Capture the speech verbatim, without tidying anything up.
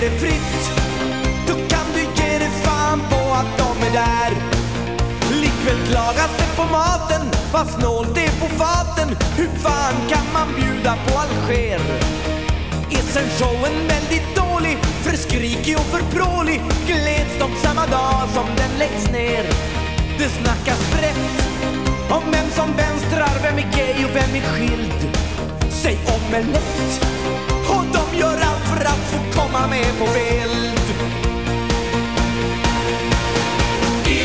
är fritt, då kan du ge dig fan på att de är där. Likväl klagas det på maten, vad snålt det är på faten. Hur fan kan man bjuda på Alger? Är sen showen väldigt dålig, för skrikig och för prålig, gleds de samma dag som den läggs ner. Det snackas brett om vem som vänstrar, vem är gay och vem är skild. Säg omelett, och de gör allt för att få komma med på vel.